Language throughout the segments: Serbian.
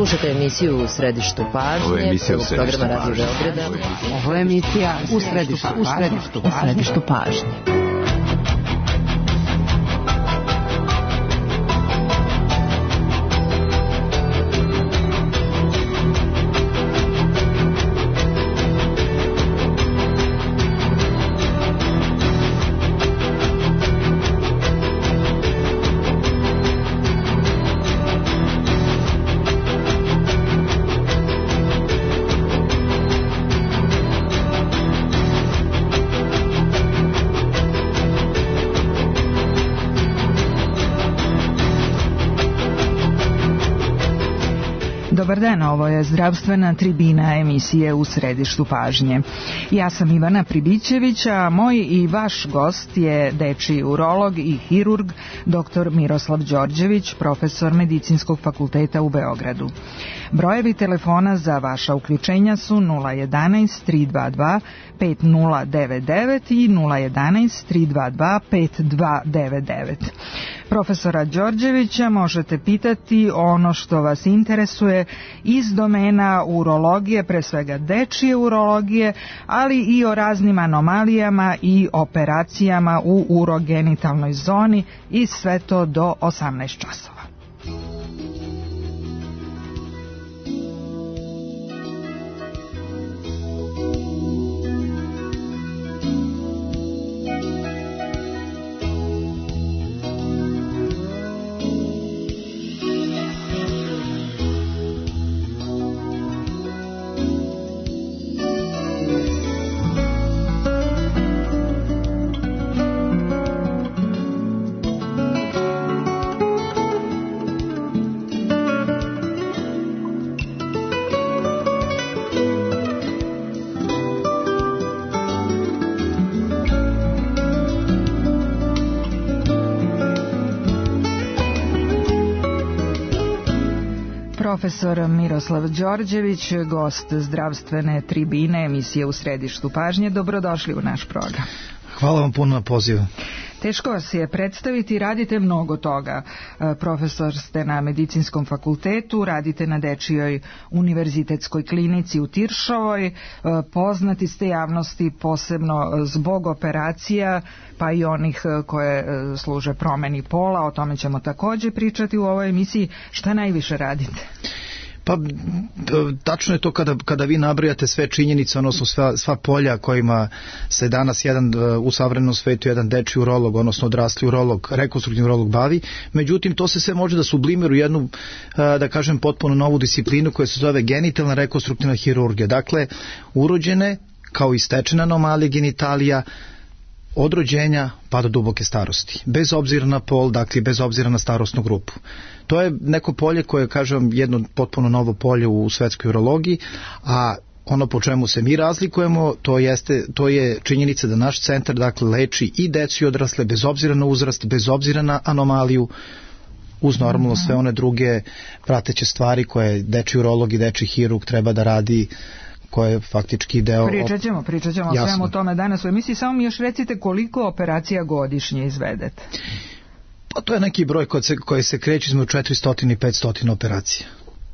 Slušajte emisiju U središtu pažnje, programa Radio Beograda. Ovo je emisija U središtu pažnje. Dobar dan, ovo je zdravstvena tribina emisije U središtu pažnje. Ja sam Ivana Pribićević, a moj i vaš gost je dečiji urolog i hirurg dr. Miroslav Đorđević, profesor Medicinskog fakulteta u Beogradu. Brojevi telefona za vaša uključenja su 011 322 5099 i 011 322 5299. Profesora Đorđevića možete pitati ono što vas interesuje iz domena urologije, pre svega dečije urologije, ali i o raznim anomalijama i operacijama u urogenitalnoj zoni i sve to do 18 časova. Profesor Miroslav Đorđević, gost zdravstvene tribine emisije U središtu pažnje. Dobrodošli u naš program. Hvala vam puno na pozivu. Teško vas je predstaviti, radite mnogo toga. Profesor ste na Medicinskom fakultetu, radite na Dečijoj univerzitetskoj klinici u Tiršovoj, poznati ste javnosti posebno zbog operacija, pa i onih koje služe promeni pola, o tome ćemo također pričati u ovoj emisiji. Šta najviše radite? Pa tačno je to kada vi nabrajate sve činjenice, odnosno sva polja kojima se danas u savremenom svetu jedan dečiji urolog, odnosno odrasli urolog, rekonstruktivni urolog bavi. Međutim, to se sve može da sublimira u jednu, da kažem, potpuno novu disciplinu koja se zove genitalna rekonstruktivna hirurgija. Dakle, urođene kao i stečene anomalije genitalija od rođenja pa do duboke starosti, bez obzira na pol, dakle bez obzira na starosnu grupu. To je neko polje koje, kažem, jedno potpuno novo polje u svetskoj urologiji, a ono po čemu se mi razlikujemo, to je činjenica da naš centar, dakle, leči i decu i odrasle bez obzira na uzrast, bez obzira na anomaliju, uz normalno sve one druge prateće stvari koje dečiji urolog i dečiji hirurg treba da radi, koje je faktički deo... Pričat ćemo o svemu tome danas u emisiji. Samo mi još recite koliko operacija godišnje izvedete? Pa to je neki broj koji se kreće između 400 i 500 operacija.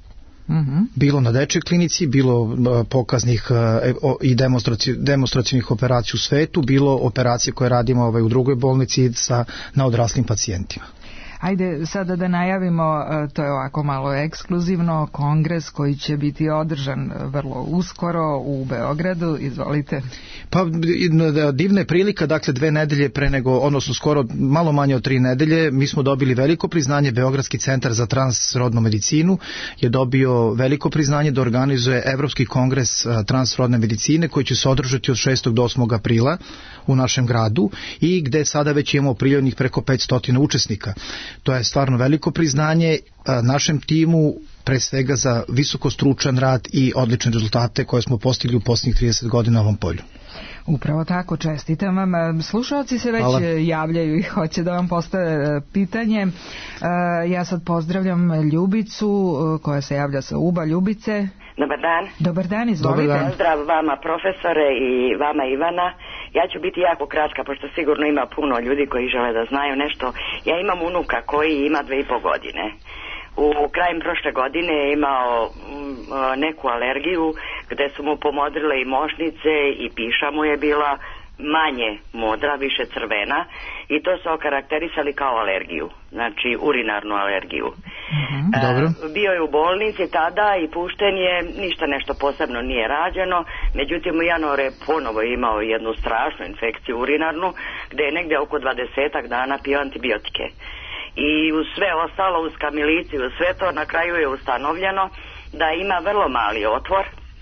Bilo na dečjoj klinici, bilo pokaznih i demonstracijnih operacija u svetu, bilo operacije koje radimo u drugoj bolnici na odraslim pacijentima. Ajde sada da najavimo, to je ovako malo ekskluzivno, kongres koji će biti održan vrlo uskoro u Beogradu. Izvolite. Pa divna je prilika, dakle 2 nedelje pre nego, odnosno skoro malo manje od 3 nedelje, mi smo dobili veliko priznanje. Beogradski centar za transrodnu medicinu je dobio veliko priznanje da organizuje Evropski kongres transrodne medicine koji će se održati od 6. do 8. aprila u našem gradu i gde sada već imamo prijavljenih preko 500 učesnika. To je stvarno veliko priznanje našem timu, pre svega za visoko stručan rad i odlične rezultate koje smo postigli u posljednjih 30 godina na ovom polju. Upravo tako, čestitam vam. Slušalci se već javljaju i hoće da vam postave pitanje. Ja sad pozdravljam Ljubicu koja se javlja sa Uba. Ljubice. Dobar dan. Dobar dan, izvolite. Pozdrav vama profesore i vama Ivana. Ja ću biti jako kratka, pošto sigurno ima puno ljudi koji žele da znaju nešto. Ja imam unuka koji ima 2,5 godine. u krajem prošle godine je imao neku alergiju gde su mu pomodrile i mošnice i piša mu je bila manje modra, više crvena i to su okarakterisali kao alergiju, znači urinarnu alergiju. Bio je u bolnici tada i pušten je, ništa nešto posebno nije rađeno, međutim u januaru je ponovo imao jednu strašnu infekciju urinarnu gde je negde oko 20 dana pio antibiotike. I uz sve ostalo, uz kamiliciju, uz sve to, na kraju je ustanovljeno da ima vrlo mali otvor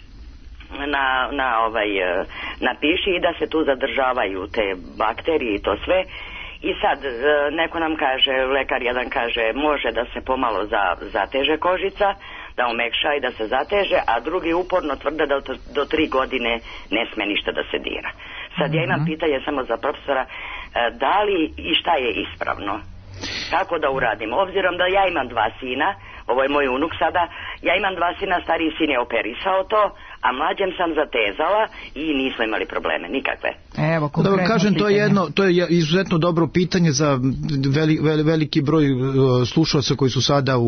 na piši i da se tu zadržavaju te bakterije i to sve. I sad neko nam kaže, lekar jedan kaže može da se pomalo zateže kožica, da omekša i da se zateže, a drugi uporno tvrde da do 3 godine ne sme ništa da se dira. Sad ja imam pitanje samo za profesora, da li i šta je ispravno? Kako da uradim? Obzirom da ja imam 2 sina, ovo je moj unuk sada, ja imam 2 sina, stariji sin je operisao to, a mlađem sam zatezala i nismo imali probleme, nikakve. Evo, konkretno da kažem, to je izuzetno dobro pitanje za veliki broj slušalaca koji su sada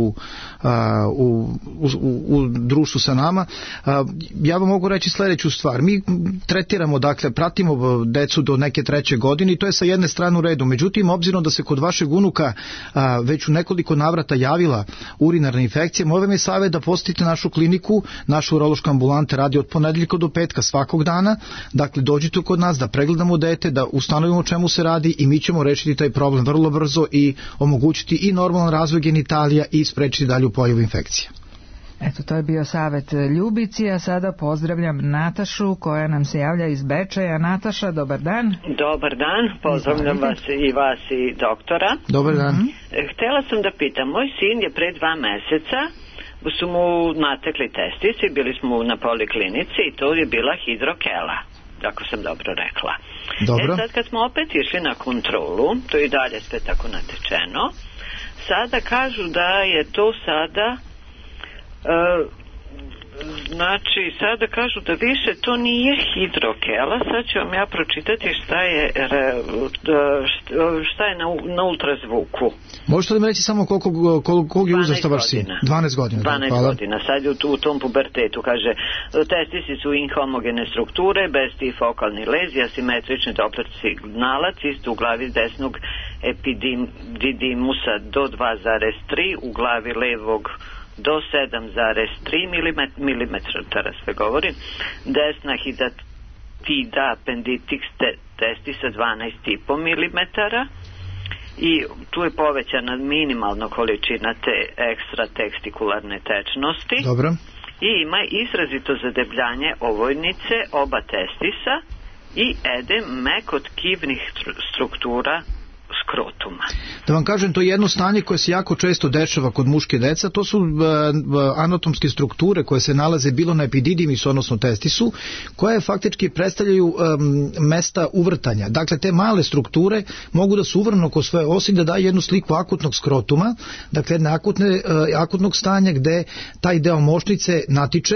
u društvu sa nama. Ja vam mogu reći sledeću stvar. Mi tretiramo, dakle, pratimo decu do neke 3. godine i to je sa jedne strane u redu. Međutim, obzirom da se kod vašeg unuka već u nekoliko navrata javila urinarna infekcija, moj vam je savjet da posjetite našu kliniku, naša urološka ambulanta radi od ponedeljka do petka svakog dana, dakle dođite kod nas da pregledamo dete, da ustanovimo o čemu se radi i mi ćemo rešiti taj problem vrlo brzo i omogućiti i normalan razvoj genitalija i sprečiti dalju pojavu infekcije. Eto, to je bio savjet Ljubici, a sada pozdravljam Natašu koja nam se javlja iz Bečeja. Nataša, dobar dan. Dobar dan, pozdravljam vas i doktora. Dobar dan. Htjela sam da pitam, moj sin je pre 2 meseca su mu natekli testisi, bili smo na poliklinici i to je bila hidrokela, ako sam dobro rekla. Dobro. Sad kad smo opet išli na kontrolu, to je i dalje sve tako natečeno, sada kažu da je to sada znači sada kažu da više to nije hidrokela. Sad ću vam ja pročitati šta je na ultrazvuku. Možete li mi reći samo koliko je uzrasta vaš sin? 12 godina. 12 godina. Sad je u tom pubertetu, kaže, testisi su inhomogene strukture, bez tifokalni lezi, asimetrični Doppler signalac, isto u glavi desnog epididymusa do 2,3, u glavi levog do 7,3 mm, sve govorim, desna hidatida appendix testisa 12,5 mm i tu je povećana minimalna količina te ekstratestikularne tečnosti. Dobro. I ima izrazito zadebljanje ovojnice oba testisa i edem mekotkivnih struktura skrotuma. Da vam kažem, to je jedno stanje koje se jako često dešava kod muške deca, to su anatomske strukture koje se nalaze bilo na epididymisu, odnosno testisu, koje faktički predstavljaju mesta uvrtanja. Dakle, te male strukture mogu da su uvrno oko svoje osi da daju jednu sliku akutnog skrotuma, dakle jedne akutnog stanja gde taj deo mošnice natiče,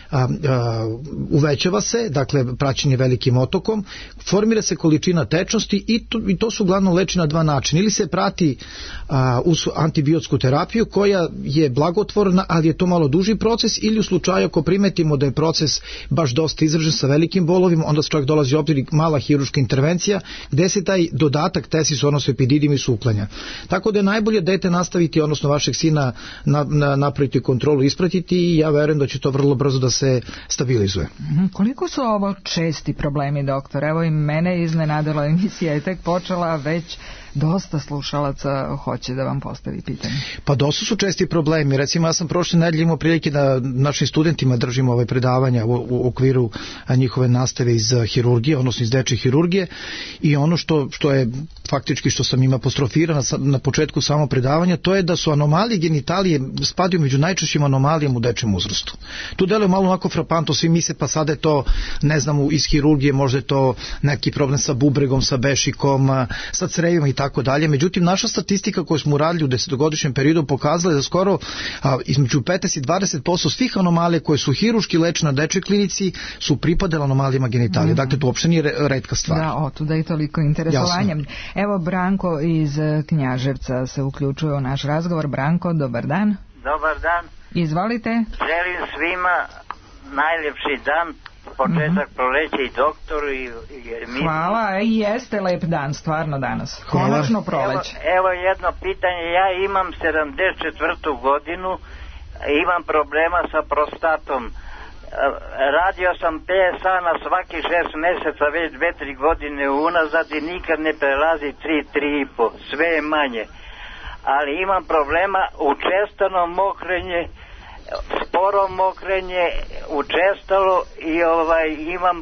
uvećava se, dakle praćenje velikim otokom, formira se količina tečnosti i to su uglavnom leči na 2 načina. Ili se prati uz antibiotsku terapiju koja je blagotvorna, ali je to malo duži proces, ili u slučaju ako primetimo da je proces baš dosta izražen sa velikim bolovima, onda se čak dolazi u obzir mala hirurška intervencija gde se taj dodatak testisu, odnosno epididymisu uklanja. Tako da je najbolje dete nastaviti, odnosno vašeg sina napraviti kontrolu, ispratiti i ja verujem da će to vrlo brzo da se stabilizuje. Koliko su ovo česti problemi, doktor? Evo i mene iznenadila, emisija je tek počela, već dosta slušalaca hoće da vam postavi pitanje. Pa dosta su česti problemi. Recimo, ja sam prošle nedelje imao prilike da našim studentima držimo ove predavanja u okviru njihove nastave iz hirurgije, odnosno iz dečje hirurgije, i ono što je faktički što sam im apostrofirao na početku samo predavanja, to je da su anomalije genitalije spadaju među najčešćim anomalijama u dečjem uzrastu. Tu deluje malo onako frapanto, svi misle pa sada je to, ne znam, iz hirurgije, možda je to neki problem sa bubregom, sa bešikom, sa crevima i tako dalje. Međutim, naša statistika koju smo uradili u 10-godišnjem periodu pokazala je da skoro između 15 i 20% svih anomalija koje su hiruški lečene na dečjoj klinici su pripadale anomalijama genitalije. Dakle, to uopšte nije retka stvar. Da, otuda i toliko interesovanja. Jasno. Evo, Branko iz Knjaževca se uključuje u naš razgovor. Branko, dobar dan. Dobar dan. Izvolite. Želim svima najljepši dan, početak proleća i doktoru i hvala, i jeste lep dan, stvarno danas. Konačno proleće. Evo jedno pitanje, ja imam 74. godinu, imam problema sa prostatom. Radio sam PSA na svaki 6 mjeseca već 2-3 godine unazad i nikad ne prelazi 3-3,5, sve je manje. Ali imam problema učestalo mokrenje, sporo mokrenje, učestalo i imam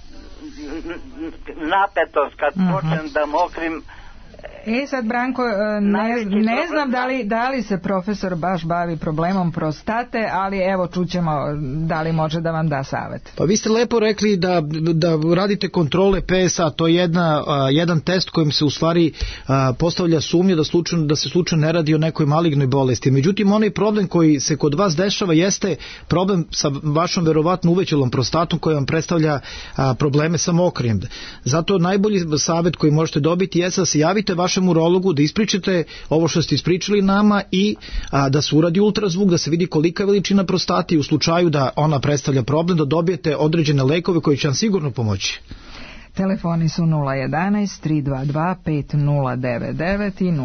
napetost kad počnem da mokrim. Sad Branko, ne znam da li se profesor baš bavi problemom prostate, ali evo čućemo da li može da vam da savjet. Pa vi ste lepo rekli da radite kontrole PSA, to je jedan test kojim se u stvari postavlja sumnja da se slučajno ne radi o nekoj malignoj bolesti. Međutim, onaj problem koji se kod vas dešava jeste problem sa vašom verovatno uvećalom prostatom koja vam predstavlja probleme sa mokrenjem. Zato najbolji savjet koji možete dobiti jeste da se javite vašem urologu, da ispričate ovo što ste ispričali nama i da se uradi ultrazvuk, da se vidi kolika je veličina prostate i u slučaju da ona predstavlja problem, da dobijete određene lekove koji će vam sigurno pomoći. Telefoni su 011-322-5099 i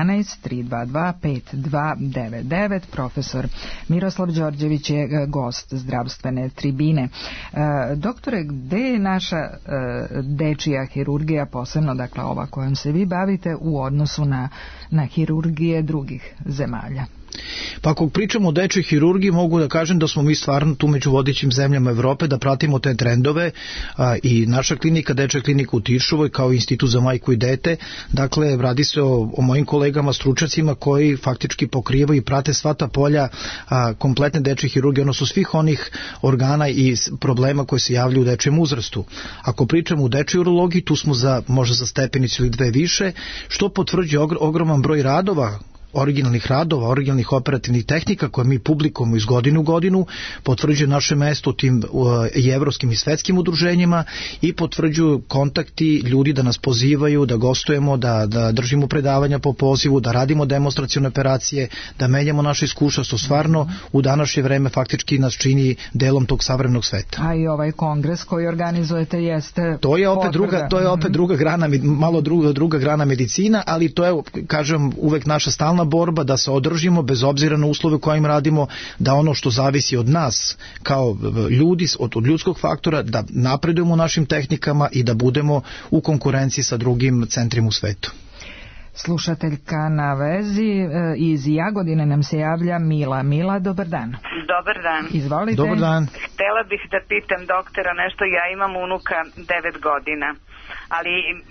011-322-5299. Profesor Miroslav Đorđević je gost zdravstvene tribine. Doktore, gde je naša dečija hirurgija, posebno dakle ova kojom se vi bavite, u odnosu na hirurgije drugih zemalja? Pa ako pričamo o dečjoj hirurgiji, mogu da kažem da smo mi stvarno tu među vodećim zemljama Evrope, da pratimo te trendove i naša klinika, dečja klinika u Tiršovoj kao institut za majku i dete, dakle radi se o mojim kolegama stručnjacima koji faktički pokrivaju i prate sva ta polja kompletne dečje hirurgije, odnosno svih onih organa i problema koji se javljaju u dečjem uzrastu. Ako pričamo u dečjoj urologiji, tu smo možda za stepenicu ili dve više, što potvrđuje ogroman broj radova, originalnih operativnih tehnika koje mi publikujemo iz godine u godinu, potvrđuje naše mesto u tim i evropskim i svetskim udruženjima i potvrđuju kontakti ljudi da nas pozivaju, da gostujemo, da držimo predavanja po pozivu, da radimo demonstracione operacije, da menjamo naše iskustva, što stvarno u današnje vreme faktički nas čini delom tog savremenog sveta. A i ovaj kongres koji organizujete jeste... To je opet druga grana, malo druga grana medicina, ali to je, kažem, uvek naša stalna borba da se održimo bez obzira na uslove kojim radimo, da ono što zavisi od nas kao ljudi, od ljudskog faktora, da napredujemo u našim tehnikama i da budemo u konkurenciji sa drugim centrima u svetu. Slušateljka na vezi iz Jagodine nam se javlja Mila. Mila, dobar dan. Dobar dan. Izvolite. Dobar dan. Htela bih da pitam doktora nešto, ja imam unuka 9 godina, ali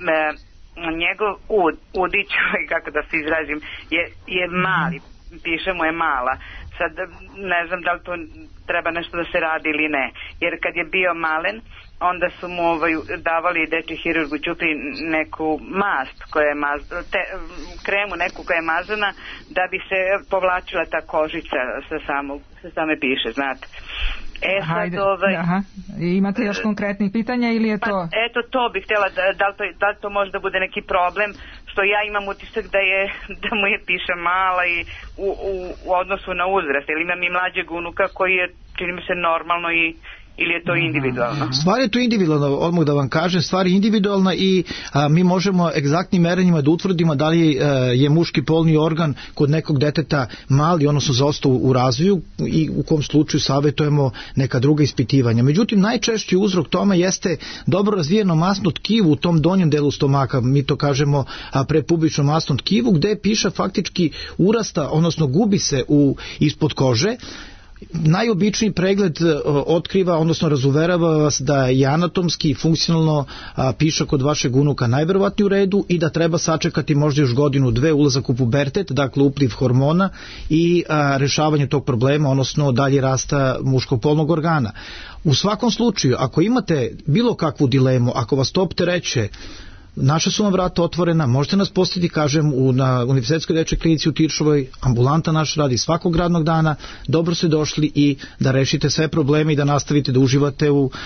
njegov udić, kako da se izrazim, je mali, piše mu je mala. Sad ne znam da li to treba nešto da se radi ili ne, jer kad je bio malen, onda su mu davali dečji hirurgu Ćupi neku mast koja je kremu neku koja je mazana da bi se povlačila ta kožica sa same piše, znate. Hajde, imate još konkretnih pitanja ili je to... Eto, to bih htjela, da li to može da bude neki problem, što ja imam utisak da mu je piša mala i u odnosu na uzrast, jer imam i mlađeg unuka koji je, čini mi se, normalno ili je to individualno? Stvar je to individualna, odmah da vam kažem, stvar je individualna i mi možemo egzaktnim merenjima da utvrdimo da li je muški polni organ kod nekog deteta mali, odnosno zaostao u razvoju i u kom slučaju savjetujemo neka druga ispitivanja. Međutim, najčešći uzrok tome jeste dobro razvijeno masno tkivo u tom donjem delu stomaka, mi to kažemo prepubično masnom tkivu, gde piša faktički urasta, odnosno gubi se ispod kože. Najobičniji pregled otkriva, odnosno razuverava vas da je anatomski i funkcionalno piša kod vašeg unuka najverovatnije u redu i da treba sačekati možda još godinu, dve ulazak u pubertet, dakle upliv hormona i rešavanje tog problema, odnosno dalje rasta muškog polnog organa. U svakom slučaju, ako imate bilo kakvu dilemu, ako vas to optereće, naša su vam vrata otvorena, možete nas posjetiti, kažem, na Univerzitetskoj dečjoj klinici u Tiršovoj, ambulanta naša radi svakog radnog dana, dobro ste došli i da rešite sve probleme i da nastavite da uživate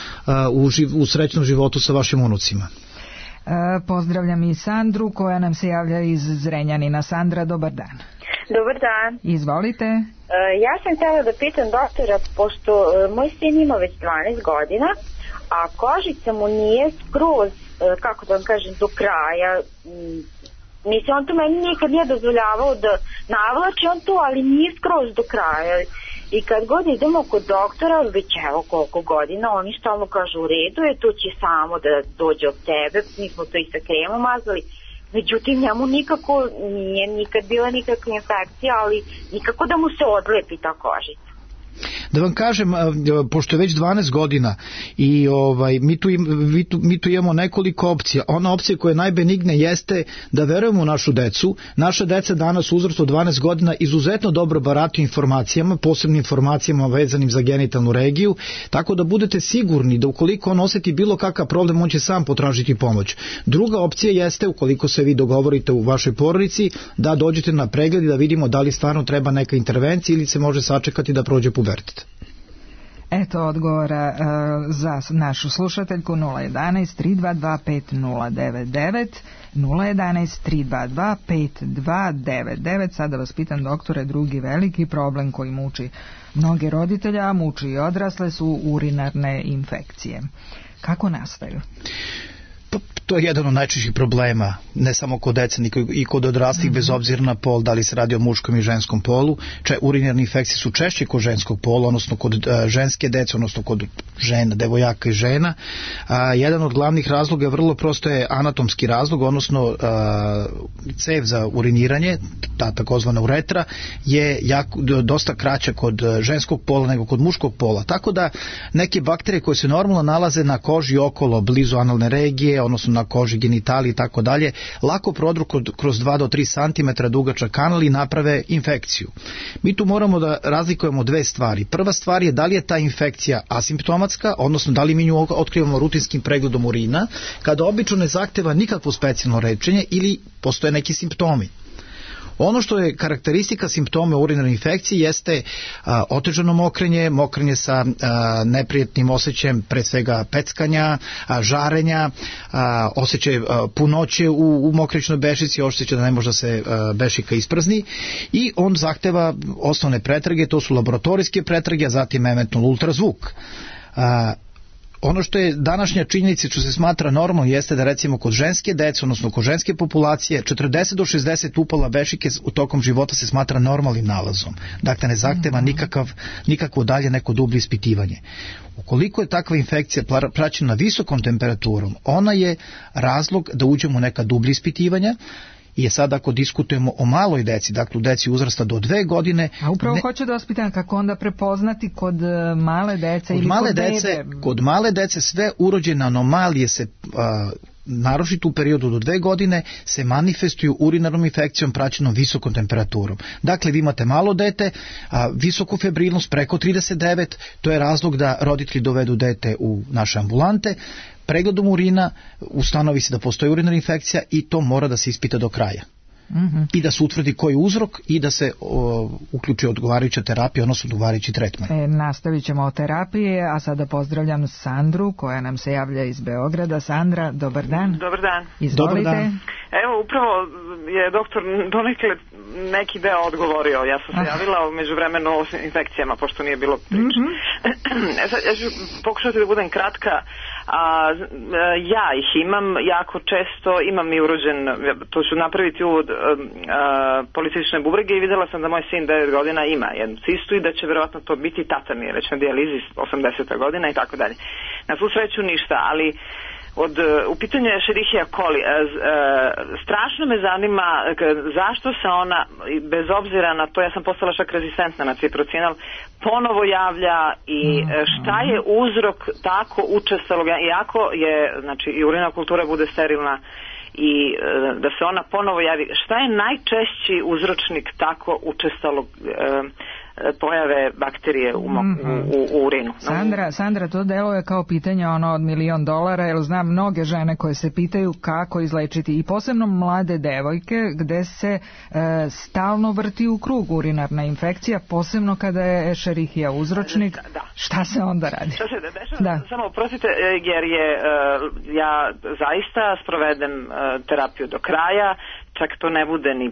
u srećnom životu sa vašim unucima. Pozdravljam i Sandru koja nam se javlja iz Zrenjanina. Sandra, dobar dan. Dobar dan. Izvolite. Ja sam htjela da pitam doktora, pošto moj sin ima već 12 godina, a kožica mu nije skroz, kako da vam kažem, do kraja. Mislim, on to meni nikad nije dozvoljavao da navlači on to, ali nije skroz do kraja. I kad god idemo kod doktora, već evo koliko godina, oni stalno kažu u redu je, to će samo da dođe od tebe, mi smo to i sa kremom mazali. Međutim, njemu nikako nije nikad bila nikakva infekcija, ali nikako da mu se odlepi ta kožica. Da vam kažem, pošto je već 12 godina i mi tu imamo nekoliko opcija. Ona opcija koja je najbenigne jeste da verujemo u našu decu. Naša deca danas u uzrastu od 12 godina izuzetno dobro barataju informacijama, posebnim informacijama vezanim za genitalnu regiju, tako da budete sigurni da ukoliko on osjeti bilo kakav problem, on će sam potražiti pomoć. Druga opcija jeste, ukoliko se vi dogovorite u vašoj porodici, da dođete na pregled i da vidimo da li stvarno treba neka intervencija ili se može sačekati da prođe pubertet. Eto odgovora za našu slušateljku 011-322-5099, 011-322-5299. Sada vas pitam, doktore, drugi veliki problem koji muči mnoge roditelje, a muči i odrasle, su urinarne infekcije. Kako nastaju? To je jedan od najčešćih problema, ne samo kod dece, nego i kod odraslih, bez obzira na pol, da li se radi o muškom i ženskom polu. Urinarne infekcije su češće kod ženskog pola, odnosno kod ženske dece, odnosno kod žena, devojaka i žena. Jedan od glavnih razloga, vrlo prosto, je anatomski razlog, odnosno cev za uriniranje, ta takozvana uretra, je dosta kraća kod ženskog pola nego kod muškog pola. Tako da neke bakterije koje se normalno nalaze na koži okolo, blizu analne regije, odnosno na koži, genitali i tako dalje, lako prodru kroz 2 do 3 cm dugačak kanal i naprave infekciju. Mi tu moramo da razlikujemo dve stvari. Prva stvar je da li je ta infekcija asimptomatska, odnosno da li mi nju otkrivamo rutinskim pregledom urina, kada obično ne zahteva nikakvo specijalno lečenje ili postoje neki simptomi. Ono što je karakteristika simptoma urinarne infekcije jeste otežano mokrenje sa neprijetnim osjećajem, pre svega peckanja, žarenja, osjećaj punoće u mokričnoj bešici, osjećaj da ne može da se bešika isprazni, i on zahteva osnovne pretrage, to su laboratorijske pretrage, a zatim eventualno ultrazvuk. Ono što je današnja činjenica, što se smatra normalno, jeste da recimo kod ženske dece, odnosno kod ženske populacije, 40 do 60 upala bešike u tokom života se smatra normalnim nalazom. Dakle, ne zahteva nikakvo dalje neko dublje ispitivanje. Ukoliko je takva infekcija praćena visokom temperaturom, ona je razlog da uđemo u neka dublje ispitivanja. I sad ako diskutujemo o maloj deci, dakle u deci uzrasta do 2 godine... A upravo hoću da vas pitam kako onda prepoznati kod male dece ili kod bebe? Kod male dece sve urođene anomalije se... naročito u periodu do 2 godine se manifestuju urinarnom infekcijom praćenom visokom temperaturom. Dakle, vi imate malo dete, visoku febrilnost preko 39, to je razlog da roditelji dovedu dete u naše ambulante, pregledom urina ustanovi se da postoji urinarna infekcija i to mora da se ispita do kraja. I da se utvrdi koji je uzrok i da se uključi odgovarajuća terapija, odnosno odgovarajući tretman. Nastavit ćemo o terapiji, a sada pozdravljam Sandru koja nam se javlja iz Beograda. Sandra, dobar dan. Dobar dan. Izvolite. Dobar dan. Evo, upravo je doktor donekle neki deo odgovorio. Ja sam se javila među vremenu o infekcijama, pošto nije bilo priče. Ja ću pokušati da budem kratka. Ja ih imam jako često, imam i urođen, to ću napraviti uvod, policistične bubrege, i vidjela sam da moj sin 9 godina ima jednu cistu i da će verovatno to biti, tata mi je već na dijalizi 80. godina i tako dalje. Na svu sreću ništa, ali u pitanju je Escherichia coli. Strašno me zanima zašto se ona, bez obzira na to, ja sam postala čak rezistentna na ciprocinal, ponovo javlja i šta je uzrok tako učestalog, iako je, znači, i urinarna kultura bude sterilna i da se ona ponovo javi. Šta je najčešći uzročnik tako učestalog pojave bakterije u urinu. Sandra, to deluje kao pitanje od $1.000.000, jer znam mnoge žene koje se pitaju kako izlečiti, i posebno mlade devojke gde se stalno vrti u krug urinarna infekcija, posebno kada je Escherichia uzročnik. Šta se onda radi? Šta se dešava? Samo oprostite, jer ja zaista sprovedem terapiju do kraja, čak to ne bude ni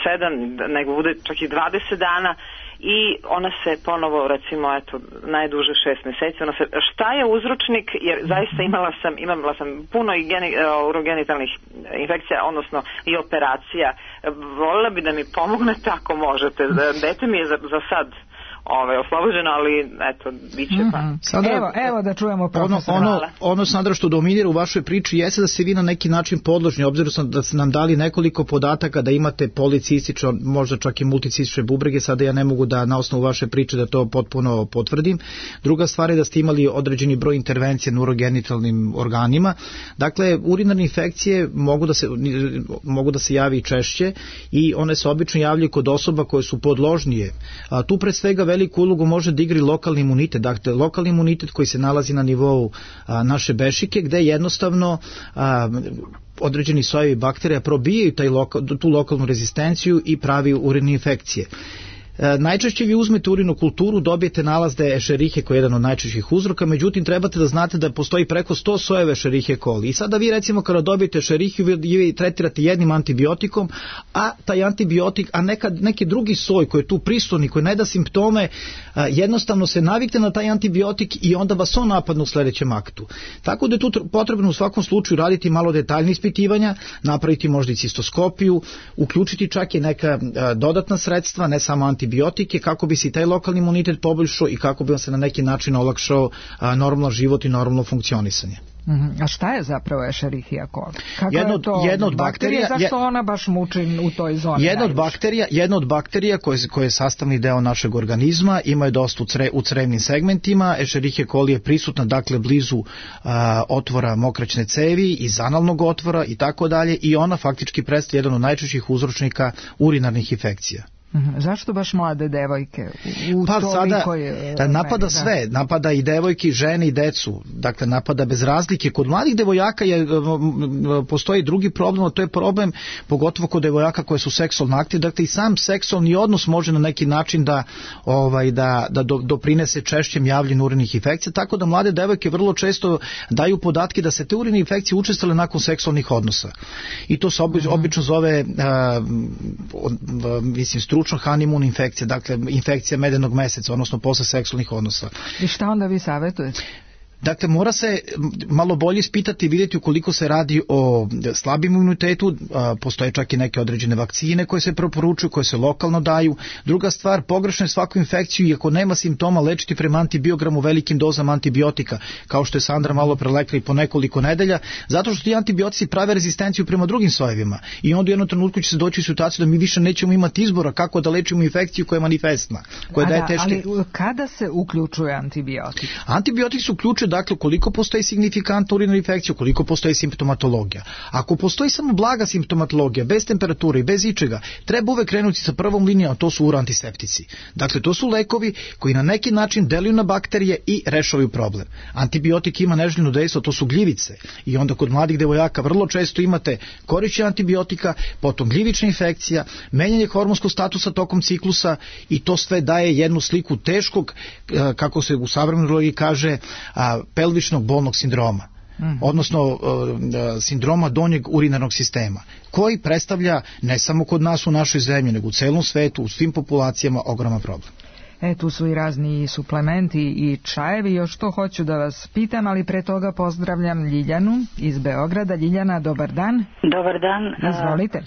7, nego bude čak i 20 dana i ona se ponovo, recimo, najduže 6 meseci, šta je uzročnik, jer zaista imala sam puno i urogenitalnih infekcija, odnosno i operacija. Voljela bi da mi pomognete ako možete. Dete mi je za sad oslobođeno, ali bit će pa. Evo da čujemo profesora. Ono, Sandra, što dominira u vašoj priči jeste da ste vi na neki način podložni, obzirom da ste nam dali nekoliko podataka da imate policistične, možda čak i multicistične bubrege, sada ja ne mogu da na osnovu vaše priče da to potpuno potvrdim. Druga stvar je da ste imali određeni broj intervencije na urogenitalnim organima. Dakle, urinarne infekcije mogu da se javi češće i one se obično javljaju kod osoba koje su podložnije. Tu pred svega veliku ulogu može da igri lokalni imunitet, dakle lokalni imunitet koji se nalazi na nivou naše bešike, gde jednostavno određeni sojevi bakterija probijaju tu lokalnu rezistenciju i pravi urinne infekcije. Najčešće vi uzmete urinokulturu, dobijete nalaz da je Escherichia koji je jedan od najčešćih uzroka, međutim trebate da znate da postoji preko 100 sojeva Escherichia coli. I sada vi recimo kada dobijete Escherichia, vi tretirate jednim antibiotikom, a taj antibiotik, a neki drugi soj koji je tu prisutan i koji ne da simptome, jednostavno se navikne na taj antibiotik i onda vas on napadne u sledećem aktu. Tako da je tu potrebno u svakom slučaju raditi malo detaljnije ispitivanja, napraviti možda i cistoskopiju, uključiti čak i neka dodatna sredstva, ne samo antibiotike, kako bi se i taj lokalni imunitet poboljšao i kako bi vam se na neki način olakšao normalan život i normalno funkcionisanje. A šta je zapravo Escherichia coli? Jedna od bakterija, zašto ona baš muči u toj zoni? Jedna od bakterija koja je sastavni deo našeg organizma, ima je dosta u crevnim segmentima. Escherichia coli je prisutna dakle blizu otvora mokraćne cevi, iz analnog otvora i tako dalje, i ona faktički predstavlja jedan od najčešćih uzročnika urinarnih infekcija. Zašto baš mlade devojke? Pa sada napada sve, napada i devojke, i žene i decu, dakle napada bez razlike. Kod mladih devojaka postoji drugi problem, a to je problem pogotovo kod devojaka koje su seksualno aktivne, dakle i sam seksualni odnos može na neki način da doprinese češćem javljanju urinnih infekcija, tako da mlade devojke vrlo često daju podatke da se te urinne infekcije učestale nakon seksualnih odnosa. I to se obično zove stručno honeymoon infekcija, dakle infekcija medenog meseca, odnosno posle seksualnih odnosa. I šta onda vi savjetujete? Dakle, mora se malo bolje ispitati i vidjeti ukoliko se radi o slabim imunitetu, postoje čak i neke određene vakcine koje se preporučuju, koje se lokalno daju. Druga stvar, pogrešno je svaku infekciju, i ako nema simptoma, lečiti prema antibiogramu velikim dozama antibiotika, kao što je Sandra malo pre rekla, i po nekoliko nedelja, zato što ti antibiotici prave rezistenciju prema drugim sojevima. I onda u jednom trenutku će se doći u situaciju da mi više nećemo imati izbora kako da lečimo infekciju koja je manifestna, koja daje teške... Ali kada se uključuje antibiotik? Antibiotik se uključuje dakle koliko postoji signifikantna urinarna infekcija, koliko postoji simptomatologija. Ako postoji samo blaga simptomatologija, bez temperature i bez ičega, treba uvek krenuti sa prvom linijom, a to su uroantiseptici. Dakle, to su lekovi koji na neki način deluju na bakterije i rešavaju problem. Antibiotik ima neželjeno dejstvo, to su gljivice. I onda kod mladih devojaka vrlo često imate korišćenje antibiotika, potom gljivična infekcija, menjanje hormonskog statusa tokom ciklusa, i to sve daje jednu sliku teškog, kako se u savremenoj logiki kaže, pelvičnog bolnog sindroma, odnosno sindroma donjeg urinarnog sistema, koji predstavlja ne samo kod nas u našoj zemlji, nego u celom svetu, u svim populacijama ogroman problem. Tu su i razni suplementi i čajevi. Još to hoću da vas pitam, ali pre toga pozdravljam Ljiljanu iz Beograda. Ljiljana, dobar dan. Dobar dan. Izvolite.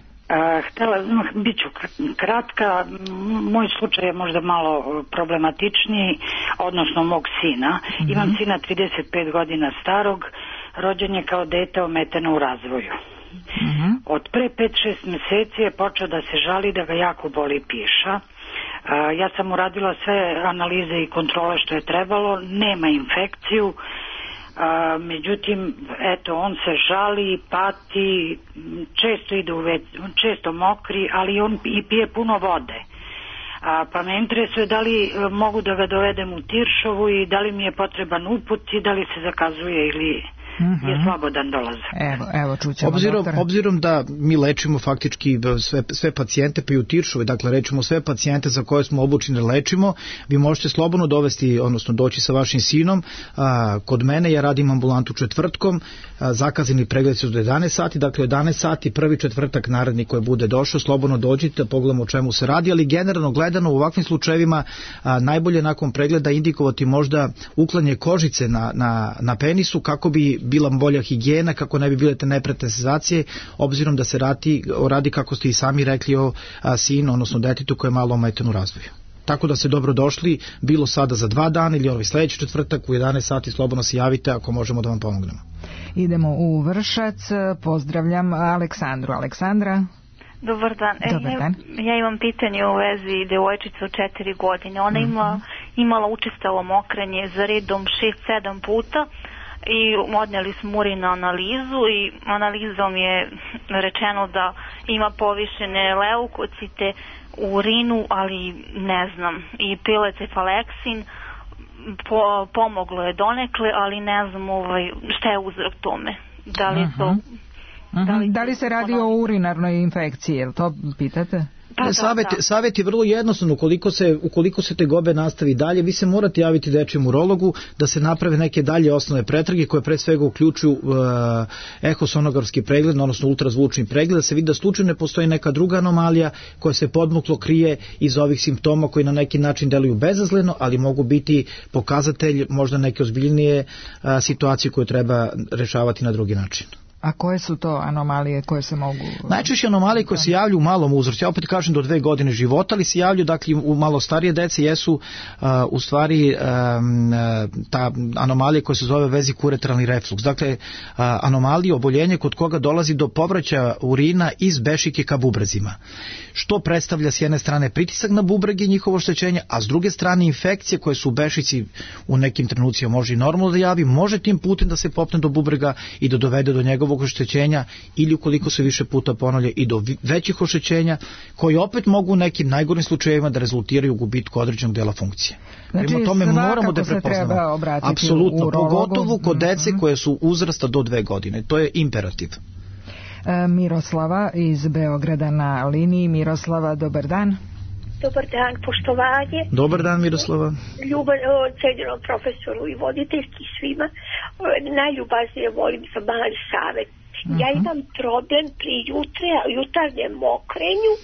Bit ću kratka, moj slučaj je možda malo problematičniji, odnosno mog sina. Imam sina 35 godina starog, rođen je kao dete ometeno u razvoju. Od pre 5-6 meseci je počeo da se žali da ga jako boli piša. Ja sam uradila sve analize i kontrole što je trebalo, nema infekciju. Međutim, eto, on se žali, pati, često ide često mokri, ali on i pije puno vode. Pa me interesuje da li mogu da ga dovedem u Tiršovu i da li mi je potreban uput i da li se zakazuje ili je slobodan dolazak. Evo čućemo doktora. Obzirom da mi lečimo faktički sve pacijente, pa i u Tiršovoj, dakle lečimo sve pacijente za koje smo obučeni da lečimo, vi možete slobodno dovesti, odnosno doći sa vašim sinom kod mene, ja radim ambulantu četvrtkom, zakazani pregled su do 11 sati, dakle 11 sati prvi četvrtak naredni koji bude došao, slobodno dođite, pogledamo o čemu se radi, ali generalno gledano u ovakvim slučajevima najbolje nakon pregleda indikovati možda uklanje kožice na penisu kako bi bila bolja higijena, kako ne bi bile te neprijatne senzacije, obzirom da se radi kako ste i sami rekli o sinu, odnosno detetu koje je malo ometeno u razvoju. Tako da se dobro došli, bilo sada za 2 dana ili ovaj sledeći četvrtak u 11 sati, slobodno se javite ako možemo da vam pomognemo. Idemo u Vršac, pozdravljam Aleksandru. Aleksandra? Dobar dan. Ja imam pitanje u vezi devojčice od 4 godine. Ona imala učestalo mokrenje za redom 6-7 puta i odneli smo urin na analizu i analizom je rečeno da ima povišene leukocite u urinu, ali ne znam, i pile cefaleksin, pomoglo je donekle, ali ne znam šta je uzrok tome. Da li to... Da li se radi o urinarnoj infekciji, je li to pitate? Savjet je vrlo jednostavno, ukoliko se tegobe nastavi dalje, vi se morate javiti dečijem urologu da se naprave neke dalje osnovne pretrage koje pre svega uključuju ehosonografski pregled, odnosno ultrazvučni pregled, da se vidi da slučajno ne postoji neka druga anomalija koja se podmuklo krije iz ovih simptoma koji na neki način deluju bezazleno, ali mogu biti pokazatelj možda neke ozbiljnije situacije koje treba rešavati na drugi način. A koje su to anomalije koje se mogu... Najčešće anomalije koje se javljaju u malom uzrastu, ja opet kažem do 2 godine života, ali se javljaju dakle u malo starije dece, jesu u stvari ta anomalija koja se zove vezikuretralni refluks. Dakle, anomalije, oboljenje kod koga dolazi do povraćaja urina iz bešike ka bubrezima. Što predstavlja s jedne strane pritisak na bubrege i njihovo oštećenje, a s druge strane infekcije koje su u bešici u nekim trenucima može i normalno da javi, može tim putem da se popne do bubrega i da dovede do njegovog oštećenja ili ukoliko se više puta ponavlja i do većih oštećenja koji opet mogu u nekim najgorim slučajevima da rezultiraju u gubitku određenog dela funkcije. Znači tome moramo da se treba obratiti apsolutno, pogotovo kod dece koje su uzrasta do 2 godine. To je imperativ. Miroslava iz Beograda na liniji. Miroslava, dobar dan. Dobar dan, poštovanje. Dobar dan, Miroslava. Ljubav cenjenom profesoru i voditeljski svima. Najljubaznije molim za mali savjet. Ja imam problem pri jutarnjem mokrenju.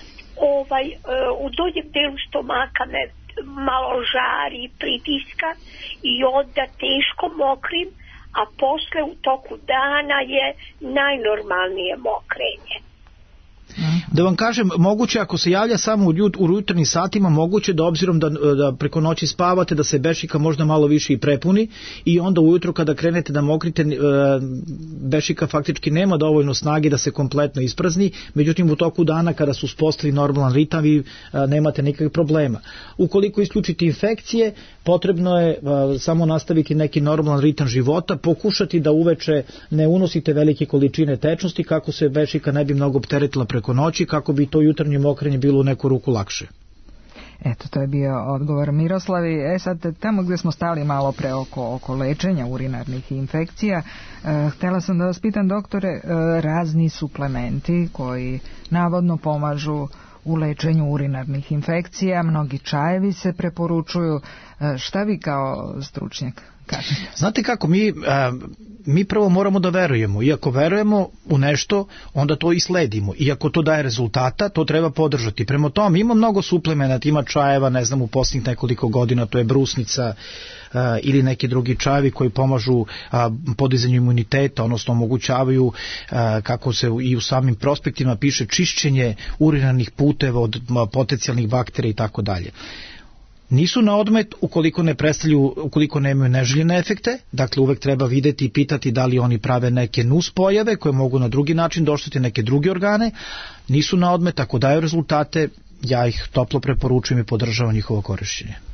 U donjem delu stomaka me malo žari, pritiska i onda teško mokrim, a posle u toku dana je najnormalnije mokrenje. Da vam kažem, moguće ako se javlja samo u jutarnjim satima, moguće da obzirom da preko noći spavate, da se bešika možda malo više i prepuni i onda ujutro kada krenete da mokrite, bešika faktički nema dovoljno snage da se kompletno isprazni, međutim u toku dana kada su uspostavili normalan ritam vi nemate nikakvih problema. Ukoliko isključite infekcije, potrebno je samo nastaviti neki normalan ritam života, pokušati da uveče ne unosite velike količine tečnosti kako se bešika ne bi mnogo opteretila preko noći, kako bi to jutarnje mokrenje bilo u neku ruku lakše. Eto, to je bio odgovor Miroslavi. Sad, tamo gdje smo stali malo pre oko lečenja urinarnih infekcija, htjela sam da vas pitam, doktore, razni suplementi koji navodno pomažu u lečenju urinarnih infekcija, mnogi čajevi se preporučuju. Šta vi kao stručnjak kažete? Znate kako, mi prvo moramo da verujemo. Iako verujemo u nešto, onda to i sledimo. Iako to daje rezultata, to treba podržati. Prema tome, ima mnogo suplemenata, ima čajeva, ne znam, u posljednjih nekoliko godina, to je brusnica ili neki drugi čajevi koji pomažu podizanju imuniteta, odnosno omogućavaju, kako se i u samim prospektima piše, čišćenje urinarnih puteva od potencijalnih bakterija i tako dalje. Nisu na odmet ukoliko nemaju neželjene efekte, dakle uvek treba videti i pitati da li oni prave neke nuspojave koje mogu na drugi način došteti neke druge organe. Nisu na odmet, ako daju rezultate, ja ih toplo preporučujem i podržavam njihovo korišćenje.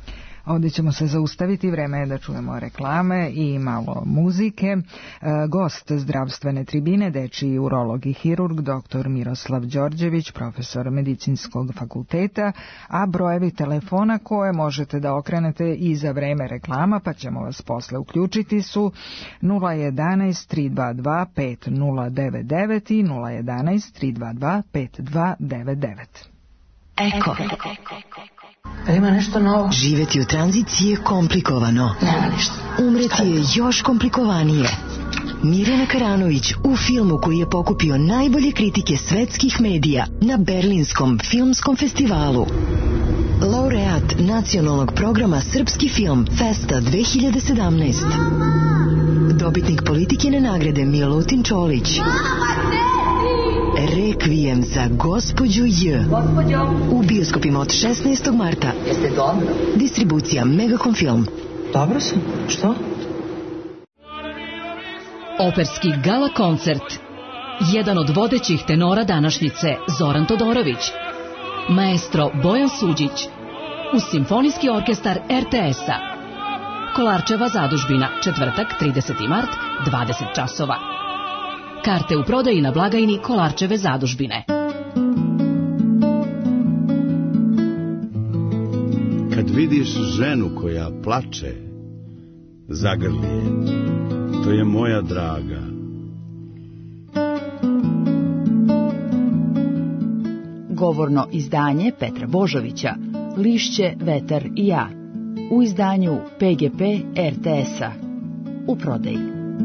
Ovdje ćemo se zaustaviti, vreme je da čujemo reklame i malo muzike. Gost zdravstvene tribine, dečiji urolog i hirurg, dr. Miroslav Đorđević, profesor Medicinskog fakulteta, a brojevi telefona koje možete da okrenete i za vreme reklama, pa ćemo vas posle uključiti, su 011 322 5099 i 011 322 5299. Eko. Ima nešto novo. Živeti u tranziciji je komplikovano. Nema ništa. Umreti je još komplikovanije. Mirjana Karanović u filmu koji je pokupio najbolje kritike svetskih medija na Berlinskom filmskom festivalu. Laureat nacionalnog programa Srpski film Festa 2017. Dobitnik Politikine nagrade Milutin Čolić. Rekvijem za gospođu J. U bioskopima od 16. marta. Jeste dobro? Distribucija Megahom Film. Dobro sam. Što? Operski gala koncert. Jedan od vodećih tenora današnjice, Zoran Todorović. Maestro Bojan Suđić. Uz Simfonijski orkestar RTS-a. Kolarčeva zadužbina, četvrtak, 30. mart, 20 časova. Karte u prodaji na blagajni Kolarčeve zadužbine. Kad vidiš ženu koja plače, zagrli je. To je moja draga. Govorno izdanje Petra Božovića, Lišće, vetar i ja. U izdanju PGP RTS-a. U prodaji.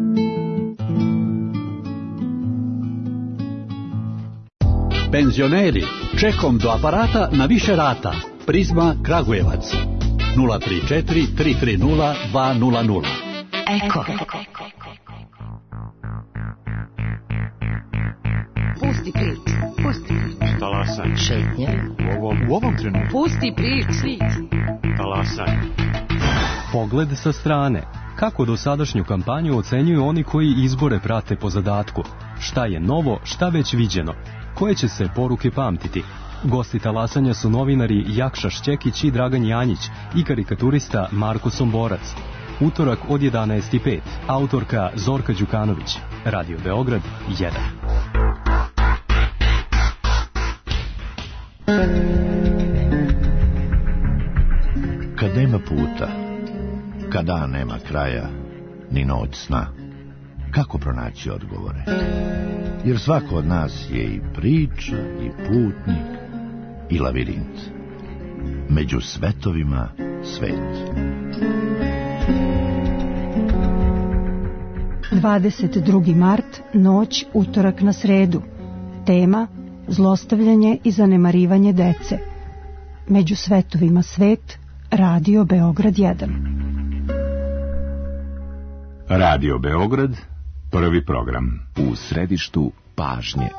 Penzioneri, čekom do aparata na više rata. Prizma Kragujevac. 034 330 200. Eko. Pusti prič. Talasaj. Šetnja. U ovom trenutku. Pusti prič. Talasaj. Pogled sa strane. Kako dosadašnju kampanju ocenjuju oni koji izbore prate po zadatku? Šta je novo, šta već viđeno? Koje će se poruke pamtiti? Gosti talasanja su novinari Jakša Šćekić i Dragan Janjić i karikaturista Marko Somborac. Utorak od 11:05. Autorka Zorka Đukanović. Radio Beograd 1. Kad nema puta, kada nema kraja, ni noć sna, kako pronaći odgovore? Jer svako od nas je i priča, i putnik, i lavirint. Među svetovima svet. 22. mart, noć, utorak na sredu. Tema: zlostavljanje i zanemarivanje dece. Među svetovima svet, Radio Beograd 1. Radio Beograd, prvi program. U središtu pažnje.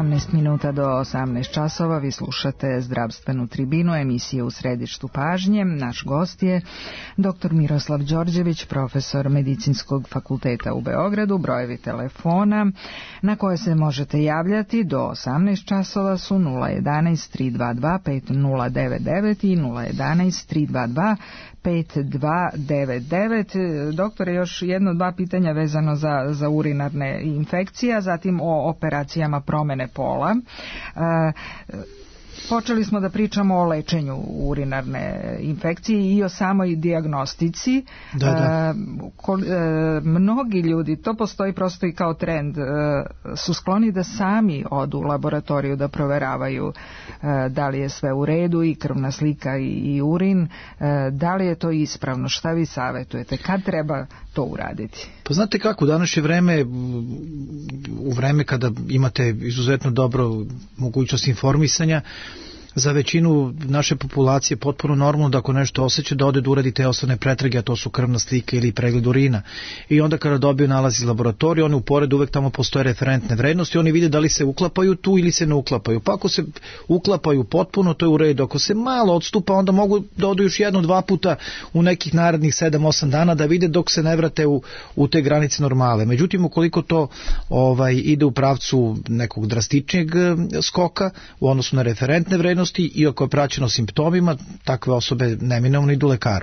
17 minuta do 18 časova vi slušate Zdravstvenu tribinu, emisije U središtu pažnje. Naš gost je dr. Miroslav Đorđević, profesor Medicinskog fakulteta u Beogradu. Brojevi telefona na koje se možete javljati do 18 časova su 011 322 5099 i 011 322 5299. Doktore, još dva pitanja vezano za urinarne infekcije, a zatim o operacijama promene pola. Počeli smo da pričamo o lečenju urinarne infekcije i o samoj dijagnostici. Mnogi ljudi, to postoji prosto i kao trend, su skloni da sami odu u laboratoriju da proveravaju da li je sve u redu, i krvna slika i urin. Da li je to ispravno? Šta vi savjetujete? Kad treba to uraditi? Pa znate kako, u današnje vreme, u vreme kada imate izuzetno dobro mogućnost informisanja, za većinu naše populacije potpuno normalno da ako nešto osjeća da ode da uradi te osnovne pretrage, a to su krvna slika ili pregled urina. I onda kada dobiju nalaz iz laboratorija, oni uporedu uvek tamo postoje referentne vrednosti, oni vide da li se uklapaju tu ili se ne uklapaju. Pa ako se uklapaju potpuno, to je u redu. Ako se malo odstupa, onda mogu da odu još 1-2 puta u nekih narednih 7-8 dana da vide dok se ne vrate u te granice normale. Međutim, ukoliko to ide u pravcu nekog drastičnijeg skoka u odnosu na referentne vrednosti, i ako je praćeno simptomima, takve osobe neminovno idu lekaru.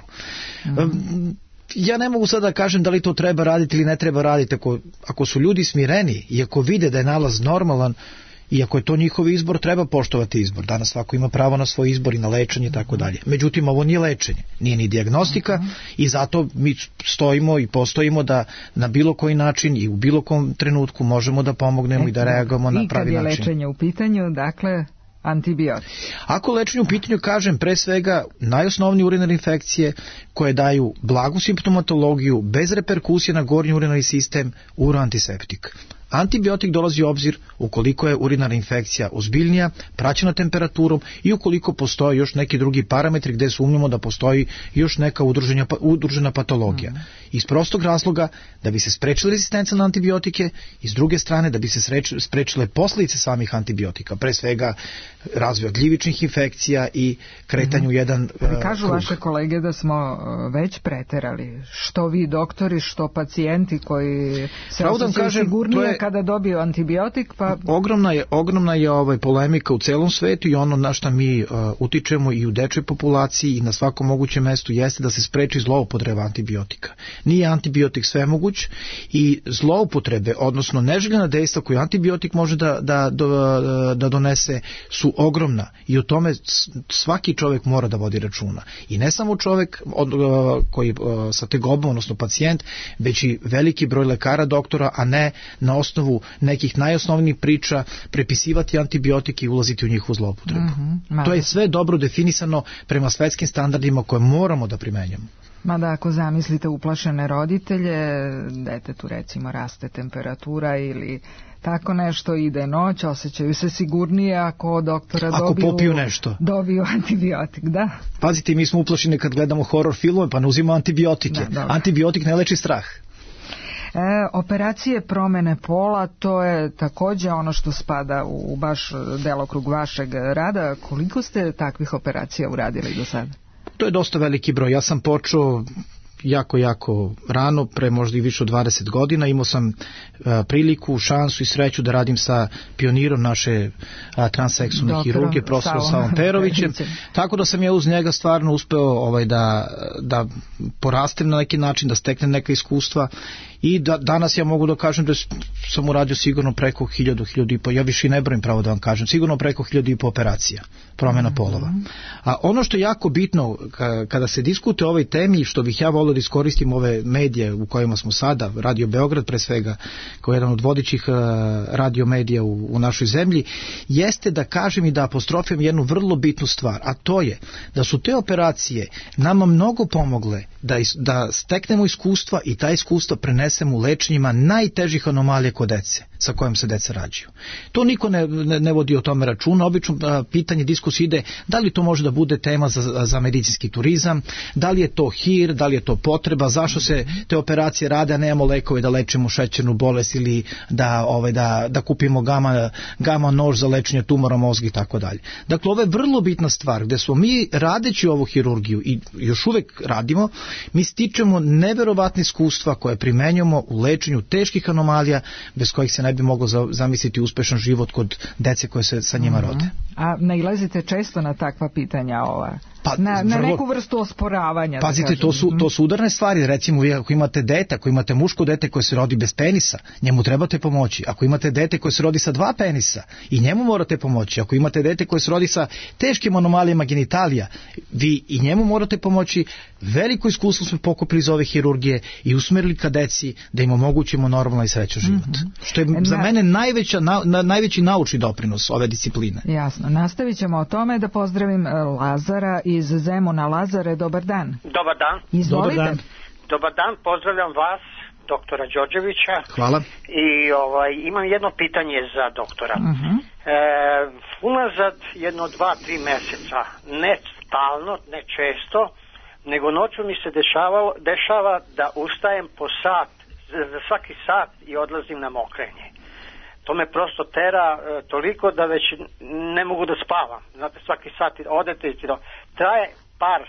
Ja ne mogu sada da kažem da li to treba raditi ili ne treba raditi. Ako su ljudi smireni i ako vide da je nalaz normalan i ako je to njihov izbor, treba poštovati izbor. Danas svako ima pravo na svoj izbor i na lečenje i tako dalje. Međutim, ovo nije lečenje, nije ni dijagnostika i zato mi stojimo i postojimo da na bilo koji način i u bilo kom trenutku možemo da pomognemo i da reagujemo na pravi način. I kad je lečenje u pitanju, dakle, antibiotik. Ako lečenje u pitanju, kažem, pre svega najosnovnije urinarne infekcije koje daju blagu simptomatologiju bez reperkusije na gornji urinarni sistem, uroantiseptik. Antibiotik dolazi u obzir ukoliko je urinarna infekcija ozbiljnija, praćena temperaturom i ukoliko postoje još neki drugi parametri gde sumnjamo da postoji još neka udružena patologija. Iz prostog razloga da bi se sprečila rezistencija na antibiotike i s druge strane da bi se sprečile posljedice samih antibiotika, pre svega razvoj gljivičnih infekcija i kretanju jedan Kažu vaše kolege da smo već preterali, što vi doktori, što pacijenti koji se osjećaju sigurnije kada dobiju antibiotik. Ogromna je polemika u celom svetu i ono na što mi utičemo i u dečoj populaciji i na svakom mogućem mestu jeste da se spreči zloupotreba antibiotika. Nije antibiotik svemoguć i zloupotrebe, odnosno neželjena dejstva koju antibiotik može da donese su ogromna i o tome svaki čovjek mora da vodi računa. I ne samo čovjek koji sa tegobom, odnosno pacijent, već i veliki broj lekara, doktora, a ne na osnovu nekih najosnovnijih priča prepisivati antibiotike i ulaziti u njihovu zloupotrebu. To je sve dobro definisano prema svetskim standardima koje moramo da primenjamo. Mada ako zamislite uplašene roditelje, detetu recimo raste temperatura ili tako nešto, ide noć, osjećaju se sigurnije ako od doktora dobiju antibiotik, da. Pazite, mi smo uplašeni kad gledamo horror filmove, pa ne uzimamo antibiotike. Antibiotik ne leči strah. Operacije promene pola, to je također ono što spada u baš delokrug vašeg rada. Koliko ste takvih operacija uradili do sada? To je dosta veliki broj. Ja sam počeo jako rano, pre možda i više od 20 godina. Imao sam priliku, šansu i sreću da radim sa pionirom naše transseksualne hirurgije, profesorom Savom Perovićem. Tako da sam ja uz njega stvarno uspeo da porastem na neki način, da steknem neka iskustva. I danas ja mogu da kažem da sam uradio sigurno preko 1000-1500, ja više i ne brojim, pravo da vam kažem, sigurno preko 1500 operacija promjena polova. A ono što je jako bitno kada se diskute o ovoj temi, što bih ja volio da iskoristim ove medije u kojima smo sada, Radio Beograd pre svega, kao jedan od vodećih radio medija u našoj zemlji, jeste da kažem i da apostrofiram jednu vrlo bitnu stvar, a to je da su te operacije nama mnogo pomogle da steknemo iskustva i ta iskustva prenesemo u lečenjima najtežih anomalija kod dece. sa kojom se deca rađaju. To niko ne vodi o tome računa. Obično pitanje diskusije ide da li to može da bude tema za medicinski turizam, da li je to hir, da li je to potreba, zašto se te operacije rade, a nemamo lekove da lečimo šećernu bolest ili da kupimo gama nož za lečenje tumora mozga i tako dalje. Dakle, ovo je vrlo bitna stvar gde smo mi radeći ovu hirurgiju i još uvek radimo, mi stičemo neverovatne iskustva koje primenjujemo u lečenju teških anomalija bez kojih se ne bi moglo zamisliti uspešan život kod dece koje se sa njima rode. A nailazite često na takva pitanja na neku vrstu osporavanja? Pazite, to su udarne stvari. Recimo, vi ako imate dete, ako imate muško dete koje se rodi bez penisa, njemu trebate pomoći. Ako imate dete koje se rodi sa 2 penisa, i njemu morate pomoći. Ako imate dete koje se rodi sa teškim anomalijama genitalija, vi i njemu morate pomoći. Veliko iskustvo smo pokupili iz ove hirurgije i usmerili ka deci da im omogućimo normalan i srećan život. Što je za mene najveći naučni doprinos ove discipline. Jasno. Nastavit ćemo o tome. Da pozdravim Lazara iz Zemuna. Lazare, dobar dan. Dobar dan. Izvolite. Dobar dan, pozdravljam vas, doktora Đorđevića. Hvala. I imam jedno pitanje za doktora. Unazad 1-2-3 meseca, ne stalno, ne često, nego noću mi se dešava da ustajem po sat, za svaki sat i odlazim na mokrenje. To me prosto tera toliko da već ne mogu da spavam. Znate, svaki sat odete i traje par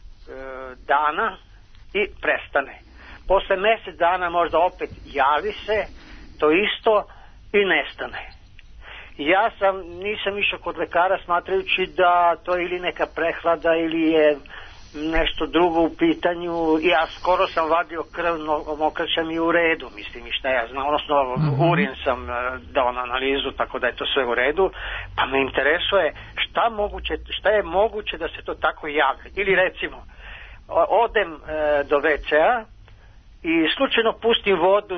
dana i prestane. Posle mjesec dana možda opet javi se to isto i nestane. Ja nisam išao kod lekara smatrajući da to je ili neka prehlada ili je nešto drugo u pitanju. Ja skoro sam vadio krv, mokraća mi u redu, mislim, i šta ja znam, odnosno urin sam dao na analizu, tako da je to sve u redu, pa me interesuje šta je moguće da se to tako javlja. Ili recimo, odem do WC-a i slučajno pustim vodu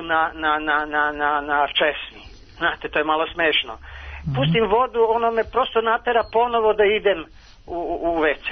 na česmi. Znate, to je malo smešno. Pustim vodu, ono me prosto natera ponovo da idem u WC.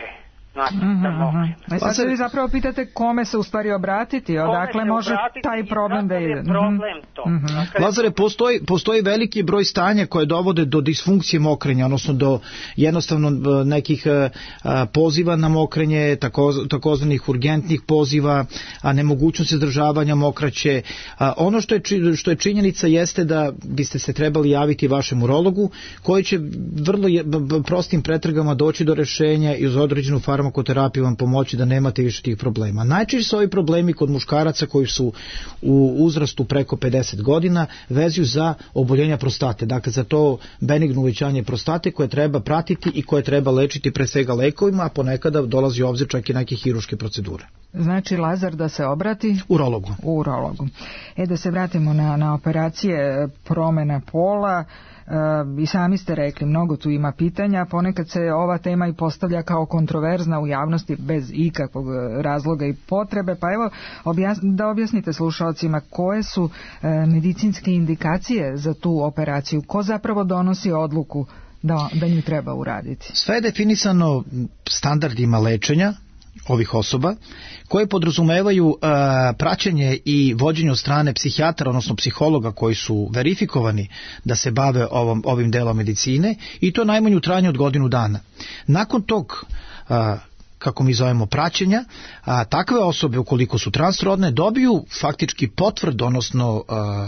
Sad se vi zapravo pitate kome se u stvari obratiti, odakle može taj problem da ide. Lazare, postoji veliki broj stanja koje dovode do disfunkcije mokrenja, odnosno do jednostavno nekih poziva na mokrenje, takozvanih urgentnih poziva, a nemogućnost izdržavanja mokraće. Ono što je činjenica jeste da biste se trebali javiti vašem urologu, koji će vrlo prostim pretragama doći do rešenja i uz određenu farmakoterapiju vam pomoći da nemate više tih problema. Najčešće su ovi problemi kod muškaraca koji su u uzrastu preko 50 godina vezuju za oboljenja prostate. Dakle, za to benigno uvećanje prostate koje treba pratiti i koje treba lečiti pre svega lekovima, a ponekada dolazi u obzir čak i neke hirurške procedure. Znači, Lazar da se obrati? Urologu. Da se vratimo na operacije promjena pola. I sami ste rekli, mnogo tu ima pitanja, ponekad se ova tema i postavlja kao kontroverzna u javnosti bez ikakvog razloga i potrebe, pa evo da objasnite slušalcima koje su medicinske indikacije za tu operaciju, ko zapravo donosi odluku da nju treba uraditi. Sve je definisano standardima lečenja ovih osoba koje podrazumevaju praćenje i vođenje od strane psihijatara, odnosno psihologa koji su verifikovani da se bave ovim delom medicine, i to najmanje u trajanju od godinu dana. Nakon tog kako mi zovemo praćenja, takve osobe ukoliko su transrodne dobiju faktički potvrdu, odnosno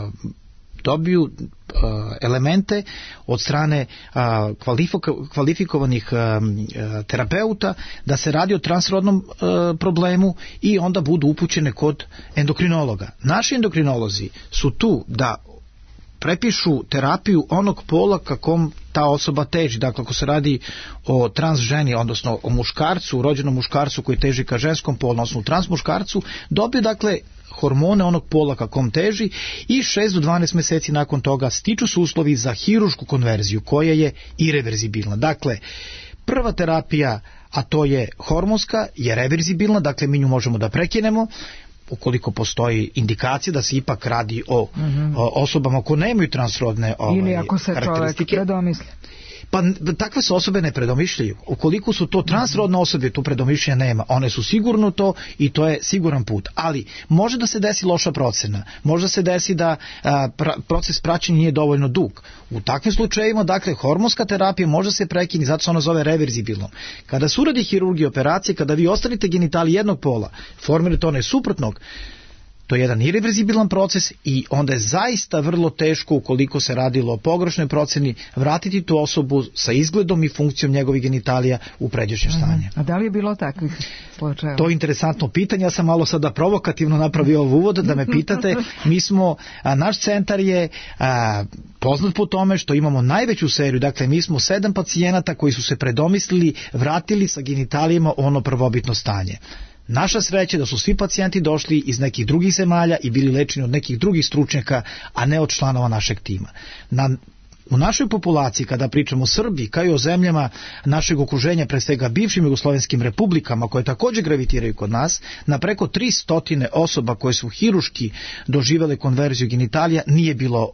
dobiju elemente od strane kvalifikovanih terapeuta da se radi o transrodnom problemu i onda budu upućene kod endokrinologa. Naši endokrinolozi su tu da prepišu terapiju onog pola kakom ta osoba teži. Dakle, ako se radi o trans ženi, odnosno o muškarcu, rođenom muškarcu koji teži ka ženskom polu, odnosno trans muškarcu, dobiju dakle hormone onog pola kakom teži i 6 do 12 mjeseci nakon toga stiču se uslovi za hirušku konverziju koja je ireverzibilna. Dakle, prva terapija, a to je hormonska, je reverzibilna, dakle mi nju možemo da prekinemo ukoliko postoji indikacija da se ipak radi o osobama koje nemaju transrodne ili ako se čovjek predomisli. Pa takve se osobe ne predomišljaju. Ukoliko su to transrodne osobe, tu predomišljenja nema. One su sigurno to i to je siguran put. Ali može da se desi loša procena. Može da se desi da proces praćenja nije dovoljno dug. U takvim slučajevima, dakle, hormonska terapija može se prekinuti, zato se ona zove reverzibilnom. Kada se uradi hirurgija operacije, kada vi ostavite genitali jednog pola, formirate one suprotnog, to je jedan irreverzibilan proces i onda je zaista vrlo teško, ukoliko se radilo o pogrešnoj proceni, vratiti tu osobu sa izgledom i funkcijom njegovih genitalija u pređašnje stanje. A da li je bilo takvih slučajeva? To je interesantno pitanje. Ja sam malo sada provokativno napravio uvod da me pitate. Mi smo, naš centar je poznat po tome što imamo najveću seriju. Dakle, mi smo 7 pacijenata koji su se predomislili, vratili sa genitalijama ono prvobitno stanje. Naša sreća je da su svi pacijenti došli iz nekih drugih zemalja i bili lečeni od nekih drugih stručnjaka, a ne od članova našeg tima. U našoj populaciji, kada pričamo o Srbiji, kao i o zemljama našeg okruženja, pre svega bivšim jugoslovenskim republikama, koje također gravitiraju kod nas, na preko 300 osoba koje su hiruški doživjele konverziju genitalija, nije bilo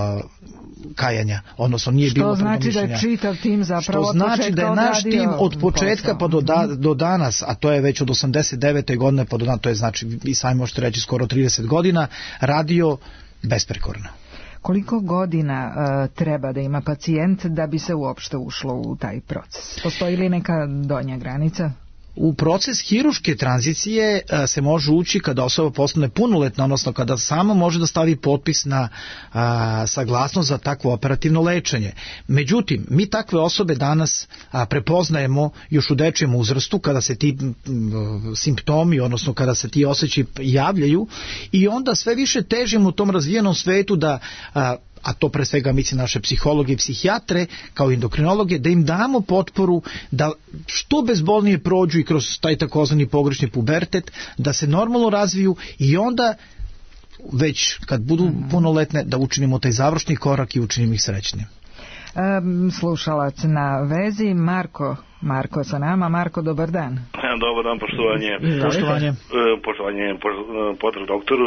kajanja, odnosno nije bilo predomišljenja. Što znači da je čitav tim zapravo od početka odradio. Što znači da je naš tim od početka pa do danas, a to je već od 89. godine pa do danas, to je znači, i sami možete reći skoro 30 godina, radio besprekorno. Koliko godina treba da ima pacijent da bi se uopšte ušlo u taj proces? Postoji li neka donja granica? U proces hiruške tranzicije se može ući kada osoba postane punoletna, odnosno kada sama može da stavi potpis na saglasnost za takvo operativno lečenje. Međutim, mi takve osobe danas prepoznajemo još u dečijem uzrastu, kada se ti simptomi, odnosno kada se ti osjećaji javljaju, i onda sve više težimo u tom razvijenom svetu da a to pre svega misli naše psihologe i psihijatre kao endokrinologe, da im damo potporu da što bezbolnije prođu i kroz taj takozvani pogrešni pubertet, da se normalno razviju i onda već kad budu punoletne da učinimo taj završni korak i učinimo ih srećnim. Slušalac na vezi, Marko sa nama. Marko, dobar dan. Dobar dan, poštovanje. Pozdrav doktoru.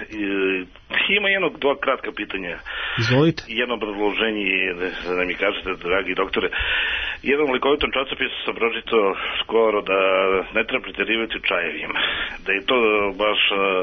Ima dva kratka pitanja. Izvolite. Jedno predloženje da mi kažete, dragi doktore. Jednom likovitom časopisu sam pročitao skoro da ne treba preterivati čajevima. Da je to baš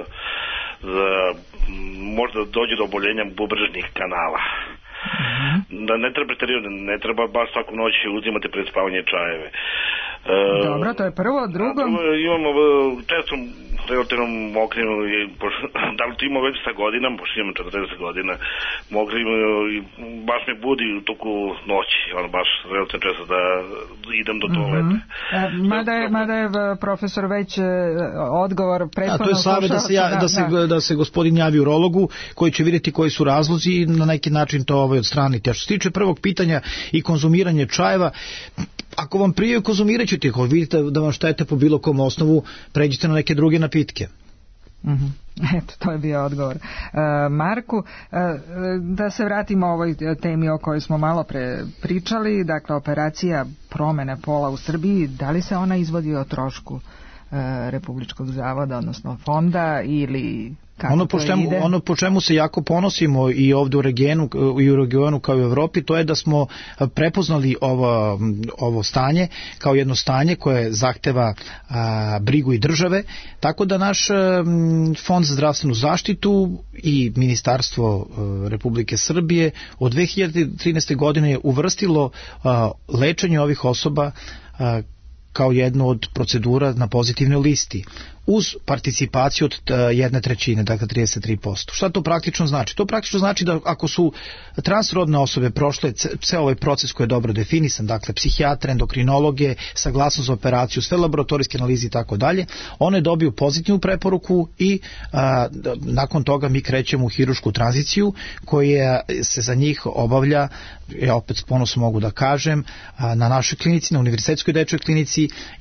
možda dođe do oboljenja bubrežnih kanala. Da ne treba preterivati, ne treba baš svaku noć uzimati pred spavanje čajeve. Dobro, to je prvo. Drugo? Imamo često relativno mokrinu, da li to ima već sa godinama, pošto imam 40 godina, mokrinu i baš me budi u toku noći, baš relativno često da idem do toaleta. Mada je profesor već odgovor prethodno. To je savjet da se gospodin javi urologu koji će vidjeti koji su razlozi i na neki način to odstraniti. A što se tiče prvog pitanja i konzumiranje čajeva, ako vam prije konzumirat ćete, ako vidite da vam štete po bilo kom osnovu, pređite na neke druge napitke. Eto, to je bio odgovor. Marku, da se vratimo ovoj temi o kojoj smo malo pre pričali, dakle operacija promene pola u Srbiji, da li se ona izvodi o trošku Republičkog zavoda, odnosno fonda, ili ono po čemu se jako ponosimo i ovdje u regionu kao i u Evropi, to je da smo prepoznali ovo stanje kao jedno stanje koje zahteva brigu i države, tako da naš Fond za zdravstvenu zaštitu i Ministarstvo Republike Srbije od 2013. godine je uvrstilo lečenje ovih osoba kao jednu od procedura na pozitivnoj listi, uz participaciju od 1/3, dakle 33%. Šta to praktično znači? To praktično znači da ako su transrodne osobe prošle ceo ovaj proces koji je dobro definisan, dakle psihijatre, endokrinologe, saglasnost za operaciju, sve laboratorijske analize i tako dalje, one dobiju pozitivnu preporuku i nakon toga mi krećemo u hirušku tranziciju koja se za njih obavlja, ja opet s ponosom mogu da kažem, na našoj klinici, na Univerzitetskoj dečjoj klinici, jer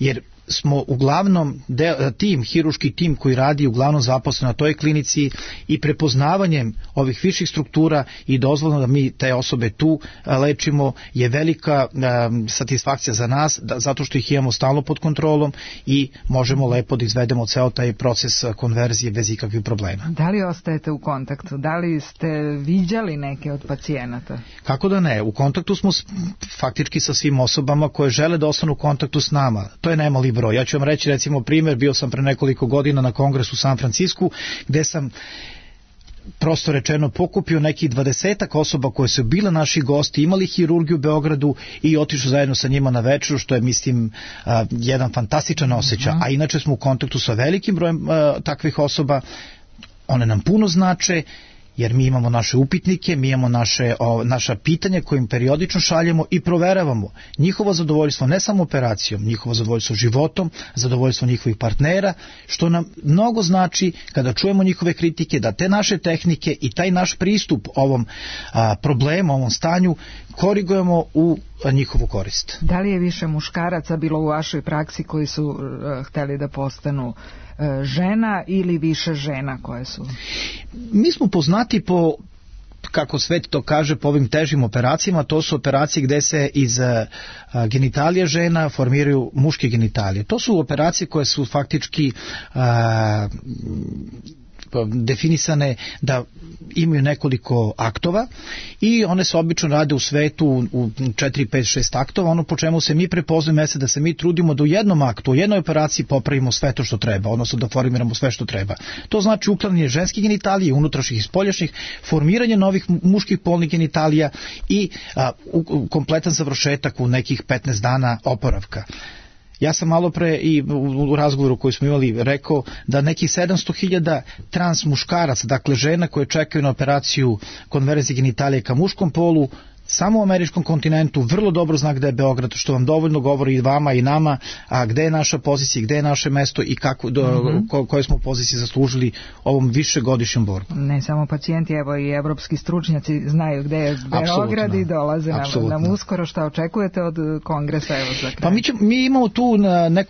smo uglavnom hiruški tim koji radi uglavnom zaposlen na toj klinici i prepoznavanjem ovih viših struktura i dozvolno da mi te osobe tu lečimo je velika satisfakcija za nas, zato što ih imamo stalno pod kontrolom i možemo lepo da izvedemo ceo taj proces konverzije bez ikakvih problema. Da li ostajete u kontaktu? Da li ste viđali neke od pacijenata? Kako da ne? U kontaktu smo faktički sa svim osobama koje žele da ostanu u kontaktu s nama. To je nemali broj. Ja ću vam reći recimo primjer, bio sam pre nekoliko godina na kongresu u San Francisku gde sam prosto rečeno pokupio nekih 20 osoba koje su bile naši gosti, imali hirurgiju u Beogradu i otišao zajedno sa njima na večeru, što je mislim jedan fantastičan osjećaj. A inače smo u kontaktu sa velikim brojem takvih osoba, one nam puno znače, jer mi imamo naše upitnike, mi imamo naša pitanja koje im periodično šaljemo i proveravamo njihovo zadovoljstvo ne samo operacijom, njihovo zadovoljstvo životom, zadovoljstvo njihovih partnera, što nam mnogo znači kada čujemo njihove kritike, da te naše tehnike i taj naš pristup ovom problemu, ovom stanju korigujemo u njihovu korist. Da li je više muškaraca bilo u vašoj praksi koji su hteli da postanu žena ili više žena koje su? Mi smo poznati po, kako svet to kaže, po ovim težim operacijama. To su operacije gde se iz genitalija žena formiraju muške genitalije. To su operacije koje su faktički definisane da imaju nekoliko aktova i one se obično rade u svetu u 4, 5, 6 aktova. Ono po čemu se mi prepoznajemo jeste da se mi trudimo da u jednom aktu, u jednoj operaciji popravimo sve to što treba, odnosno da formiramo sve što treba. To znači uklanjanje ženskih genitalija, unutrašnjih i spoljašnjih, formiranje novih muških polnih genitalija i kompletan završetak u nekih 15 dana oporavka. Ja sam malo pre i u razgovoru koji smo imali rekao da nekih 700.000 trans muškaraca, dakle žena koje čekaju na operaciju konverzije genitalije ka muškom polu, samo u američkom kontinentu vrlo dobro zna gde je Beograd, što vam dovoljno govori i vama i nama, a gde je naša pozicija, gde je naše mesto i koje smo pozicije zaslužili ovom višegodišnjom borbom. Ne samo pacijenti, evo i evropski stručnjaci znaju gde je Beograd i dolaze nam uskoro. Šta očekujete od kongresa? Evo za kraj. Pa mi imamo tu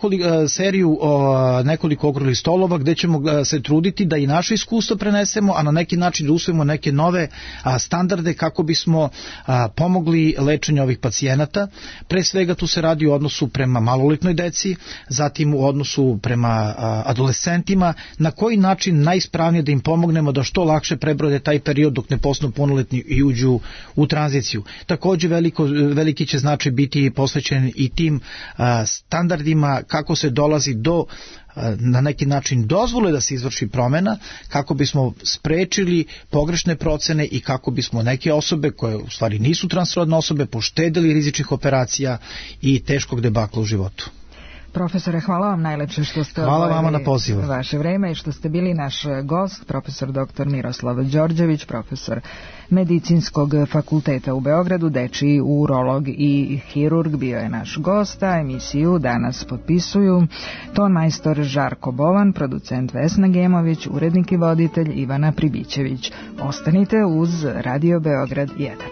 seriju nekoliko okruglih stolova gde ćemo se truditi da i naše iskustvo prenesemo, a na neki način da usvojimo neke nove standarde kako bismo pomogli lečenju ovih pacijenata. Pre svega tu se radi u odnosu prema maloletnoj deci, zatim u odnosu prema adolescentima, na koji način najispravnije da im pomognemo da što lakše prebrode taj period dok ne postanu punoletni i uđu u tranziciju. Takođe veliki će značaj biti posvećen i tim standardima kako se dolazi do na neki način dozvole da se izvrši promena, kako bismo sprečili pogrešne procene i kako bismo neke osobe koje u stvari nisu transrodne osobe poštedili rizičnih operacija i teškog debakla u životu. Profesore, hvala vam najlepše što ste odvojili vaše vreme i što ste bili naš gost, profesor dr. Miroslav Đorđević, profesor Medicinskog fakulteta u Beogradu, dečiji urolog i hirurg, bio je naš gost, a emisiju danas potpisuju ton majstor Žarko Bovan, producent Vesna Gemović, urednik i voditelj Ivana Pribićević. Ostanite uz Radio Beograd 1.